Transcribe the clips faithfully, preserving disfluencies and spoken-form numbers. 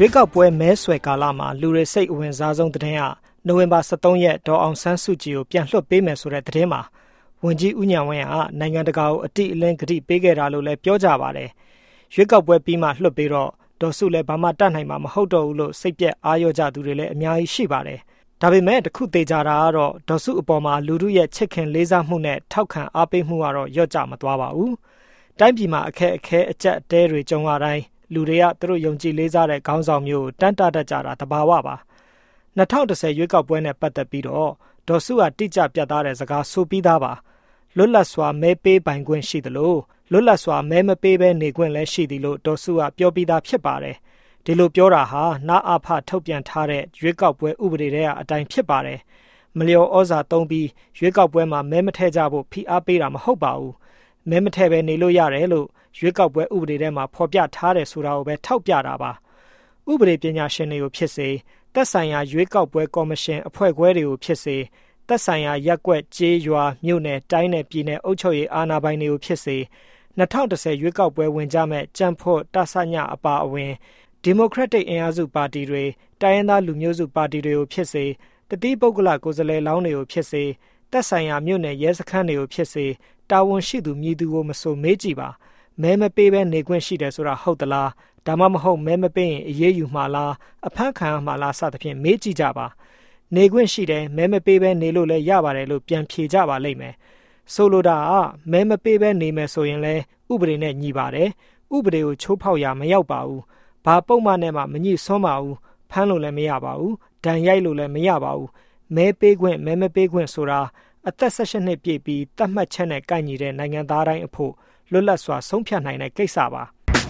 ရွေးကောက်ပွဲမဲဆွယ်ကာလမှာလူတွေစိတ်အဝင်စားဆုံးသတင်းဟာနိုဝင်ဘာလသုံးရက်ဒေါ်အောင်ဆန်းစုကြည်ကိုပြန်လွှတ်ပေးမယ်ဆိုတဲ့သတင်းမှာဝန်ကြီးဦးဉာဏ်ဝင်းဟာနိုင်ငံတကာကိုအတိအလင်းကတိပေးခဲ့တာလို့လည်းပြောကြပါတယ်။ရွေးကောက်ပွဲပြီးမှလွှတ်ပေးတော့ဒေါ်စုလည်းဘာမှတတ်နိုင်မှာမဟုတ်တော့ဘူးလို့စိတ်ပြက်အားရကြသူတွေလည်းအများကြီးရှိပါတယ်။ဒါပေမဲ့တခုသေးကြတာကတော့ဒေါ်စုအပေါ်မှာလူထုရဲ့ချစ်ခင်လေးစားမှုနဲ့ထောက်ခံအားပေးမှုကတော့လျော့ကျမသွားပါဘူး။တိုင်းပြည်မှာအခက်အခဲအကျပ်အတဲတွေကြုံရတိုင်းလူတွေကသူတို့ယုံကြည်လေးစားတဲ့ခေါင်းဆောင်မျိုးကိုတန်းတတတ်ကြတာတဘာဝပါ၂၀၁၀ရွေးကောက်ပွဲနဲ့ပတ်သက်ပြီးတော့ဒေါ်စုကတိကျပြတ်သားတဲ့စကားဆိုပြီးသားပါလွတ်လပ်စွာမဲပေးပိုင်ခွင့်ရှိသလိုလွတ်လပ်စွာမဲမပေးဘဲနေခွင့်လည်းရှိသည်လို့ဒေါ်စုကပြောပြီးသားဖြစ်ပါတယ်ဒီလိုပြောတာဟာနာအဖထုတ်ပြန်ထားတဲ့ရွေးကောက်ပွဲဥပဒေတွေအတိုင်းဖြစ်ပါတယ်မလျော်ဩဇာသုံးပြီးရွေးကောက်ပွဲမှာမဲမထည့်ကြဖို့ဖိအားပေးတာမဟုတ်ပါဘူးမဲမထည့်ပဲနေလို့ရတယ်လို့ရွေးကောက်ပွဲဥပဒေထဲမှာဖော်ပြထားတယ်ဆိုတာကိုပဲထောက်ပြတာပါဥပဒေပညာရှင်တွေကိုဖြစ်စေသက်ဆိုင်ရာရွေးကောက်ပွဲကော်မရှင်အဖွဲ့ခွဲတွေကိုဖြစ်စေသက်ဆိုင်ရာရပ်ကွက်ကျေးရွာမြို့နယ်တိုင်းနယ်ပြည်နယ်အုပ်ချုပ်ရေးအာဏာပိုင်တွေကိုဖြစ်စေ၂၀၁၀ရွေးကောက်ပွဲဝင်ကြမဲ့ကြံ့ဖို့တဆညအပါအဝင်ဒီမိုကရက်တစ်အင်အားစုပါတီတွေတိုင်းရင်းသားလူမျိုးစုပါတီတွေကိုဖြစ်စေတတိပုဂ္ဂလကိုယ်စားလှယ်လောင်းတွေကိုဖြစ်စေသက်ဆိုင်ရာမြို့နယ်ရဲစခန်းတွေကိုဖြစ်စေတာဝန်ရှိသူမြည်သူကိုမဆိုမေးကြည့်ပါမဲမပေးဘဲနေခွင့်ရှိတယ်ဆိုတာဟုတ်သလားဒါမှမဟုတ်မဲမပေးရင်အေးအေးယူမှာလားအဖမ်းခံမှာလားစသဖြင့်မေးကြည့်ကြပါနေခွင့်ရှိတယ်မဲမပေးဘဲနေလို့လည်းရပါတယ်လို့ပြန်ဖြေကြပါလိမ့်မယ်ဆိုလိုတာကမဲမပေးဘဲနေမယ်ဆိုရင်လည်းဥပဒေနဲ့ညီပါတယ်ဥပဒေကိုချိုးဖောက်ရမရောက်ပါဘူးဘာပုံမှန်နဲ့မှမညှိစွန်းပါဘူးဖမ်းလို့လည်းမရပါဘူးဒဏ်ရိုက်လို့လည်းမရပါဘူးမဲပေးခွင့်မဲမပေးခွင့်ဆိုတာအသက်၁၈နှစ်ပြည့်ပြီးသတ်မှတ်ချက်နဲ့ကိုက်ညီတဲ့နိုင်ငံသားတိုင်းအဖို့လွတ်လပ်စွာဆုံးဖြတ်နိုင်တဲ့ကိစ္စပါ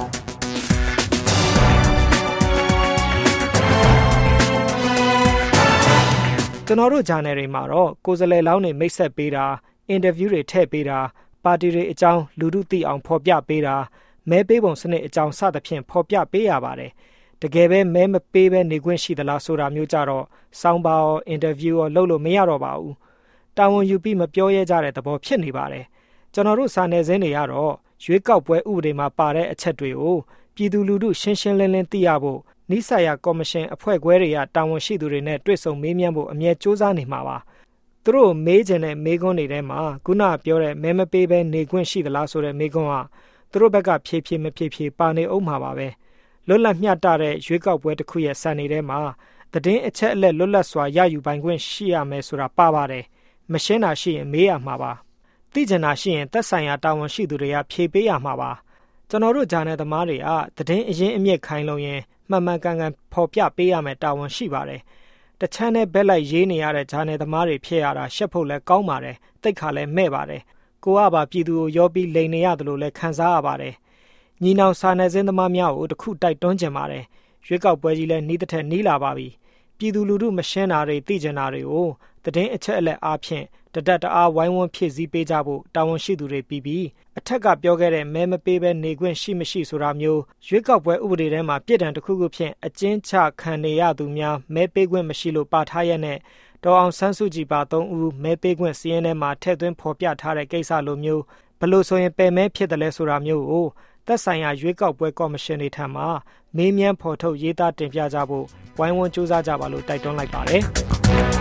ကျွန်တော်တို့ channel တွေမှာတော့ကိုယ်စားလှယ်လောင်းတွေမိတ်ဆက်ပေးတာအင်တာဗျူးတွေထည့်ပေးတာပါတီတွေအကြောင်းလူထုသိအောင်ဖော်ပြပေးတာမဲပေးပုံစနစ်အကြောင်းစသဖြင့်ဖော်ပြပေးရပါတယ်တကယ်ပဲမဲမပေးဘဲနေခွင့်ရှိသလားဆိုတာမျိုးကြတော့စောင်းပါရောအင်တာဗျူးရောလုပ်လို့မရတော့ပါဘူးတာဝန်ယူပြီးမပြောရဲကြတဲ့သဘောဖြစ်နေပါတယ်ကျွန်တော်တို့စာနယ်ဇင်းတွေကတော့ရွေးကောက်ပွဲဥပဒေမှာပါတဲ့အချက်တွေကိုပြည်သူလူထုရှင်းရှင်းလင်းလင်းသိရဖို့နိစရာကော်မရှင်အဖွဲ့ခွဲတွေကတာဝန်ရှိသူတွေနဲ့တွေ့ဆုံမေးမြန်းဖို့အမြဲစူးစမ်းနေမှာပါသူတို့မေးချင်တဲ့မေးခွန်းတွေထဲမှာခုနပြောတဲ့မဲမပေးဘဲနေခွင့်ရှိသလားဆိုတဲ့မေးခွန်းကသူတို့ဘက်ကဖြေဖြေမဖြေဖြေပါနေအောင်မှာပါပဲလွတ်လပ်မျှတတဲ့ရွေးကောက်ပွဲတစ်ခုရဲ့စံနေထဲမှာသတင်းအချက်အလက်လွတ်လပ်စွာရယူပိုင်ခွင့်ရှိရမယ်ဆိုတာပါပါတယ်မရှင်းတာရှိရင်မေးရမှာပါသိကျင်တာရှိရင်သက်ဆိုင်ရာတာဝန်ရှိသူတွေကဖြေပေးရမှာပါကျွန်တော်တို့ဂျာနယ်သမားတွေကသတင်းအရင်းအမြစ်ခိုင်းလို့ရင်မှန်မှန်ကန်ကန်ဖော်ပြပေးရမယ်တာဝန်ရှိပါတယ်တချမ်းနဲ့ဘက်လိုက်ရေးနေရတဲ့ဂျာနယ်သမားတွေဖြစ်ရတာရှက်ဖို့လည်းကောင်းပါတယ်တိတ်ခါလည်းမဲ့ပါတယ်ကိုကပါပြည်သူကိုရောပြီးလိန်နေရတယ်လို့လည်းခံစားရပါတယ်ညီနောင်စာနယ်ဇင်းသမားများကိုတခုတိုက်တွန်းကြပါတယ်ရွေးကောက်ပွဲကြီးလည်းနီးတစ်ထက်နီးလာပါပြီပြည်သူလူထုမရှင်းတာတွေသိကျင်တာတွေကိုသတင်းအချက်အလက်အားဖြင့်တဒတ်တအားဝိုင်းဝန်းဖြည့်ဆည်းပေးကြဖို့တာဝန်ရှိသူတွေပြီးပြီးအထက်ကပြောခဲ့တဲ့မဲမပေးဘဲနေခွင့်ရှိမရှိဆိုတာမျိုးရွေးကောက်ပွဲဥပဒေထဲမှာပြည်တံတစ်ခုခုဖြင့်အကျဉ်းချခံနေရသူများမဲပေးခွင့်မရှိလို့ပါထားရတဲ့ဒေါ်အောင်ဆန်းစုကြည်ပါသုံးဦးမဲပေးခွင့်စီးရင်ထဲမှာထည့်သွင်းဖော်ပြထားတဲ့ကိစ္စလိုမျိုးဘလို့ဆိုရင်ပယ်မဲဖြစ်တယ်လဲဆိုတာမျိုးကိုသက်ဆိုင်ရာရွေးကောက်ပွဲကော်မရှင်တွေထံမှမေးမြန်းဖော်ထုတ်ရေးသားတင်ပြကြဖို့ဝိုင်းဝန်းစူးစမ်းကြပါလို့တိုက်တွန်းလိုက်ပါတယ်